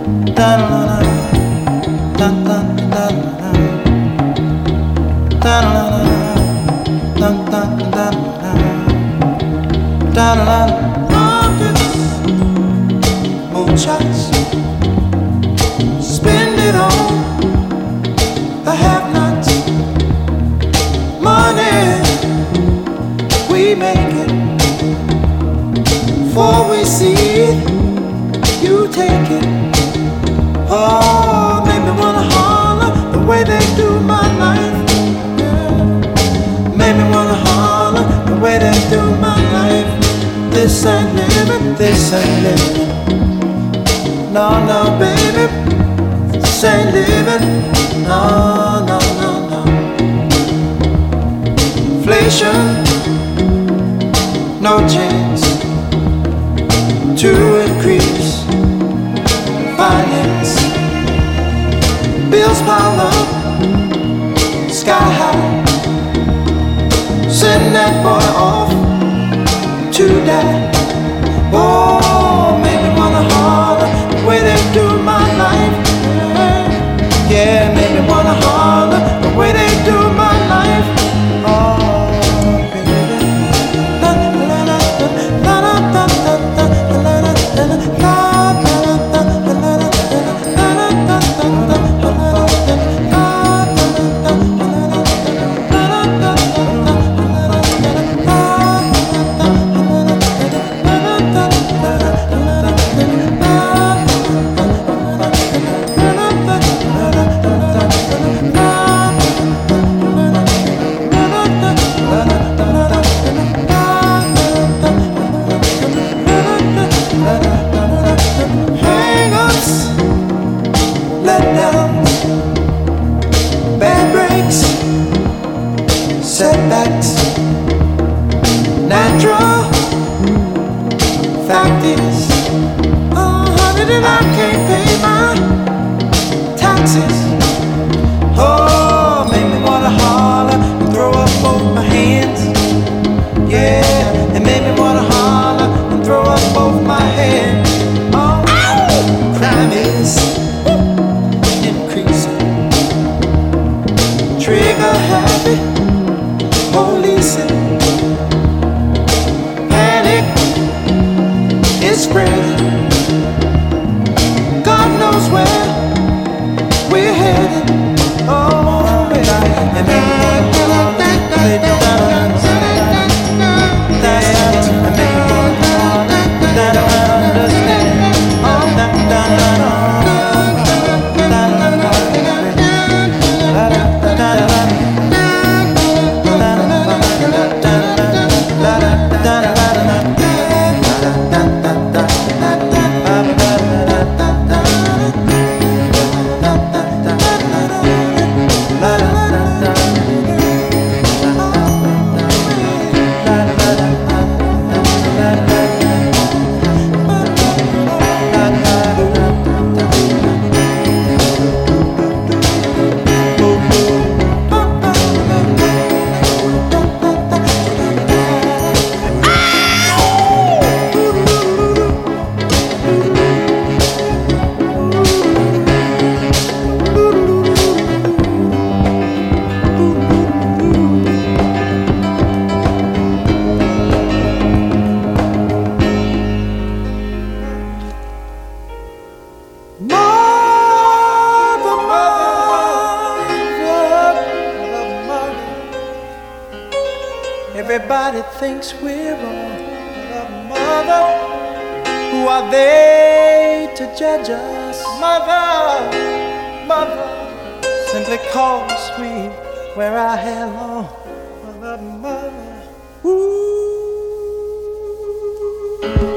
Moonshots, spend it on the have-nots. Money, we make it. Before we see it, you take it. Oh, make me wanna holler the way they do my life. Yeah. Make me wanna holler the way they do my life. This ain't living, this ain't living. No, no, baby, this ain't living. No, no, no, no. Inflation, no chance to increase finance. Bills pile up, sky high. Send that boy off to die. Oh, make me wanna holler the way they do my life. Yeah, make me wanna holler the way they do my life. Oh, baby. La la la la la la la la la la la. Setbacks, natural. Fact is, oh honey, that I can't pay my taxes. Oh, make me wanna holler and throw up both my hands. Yeah, and make me wanna holler and throw up both my hands. Oh, ow! Crime is increasing. Trigger happy. Policing, panic is spreading. God knows where we're headed. Oh, baby, everybody thinks we're wrong. Mother, who are they to judge us? Mother, mother, simply cause we wear our hair long. Mother, mother, ooh.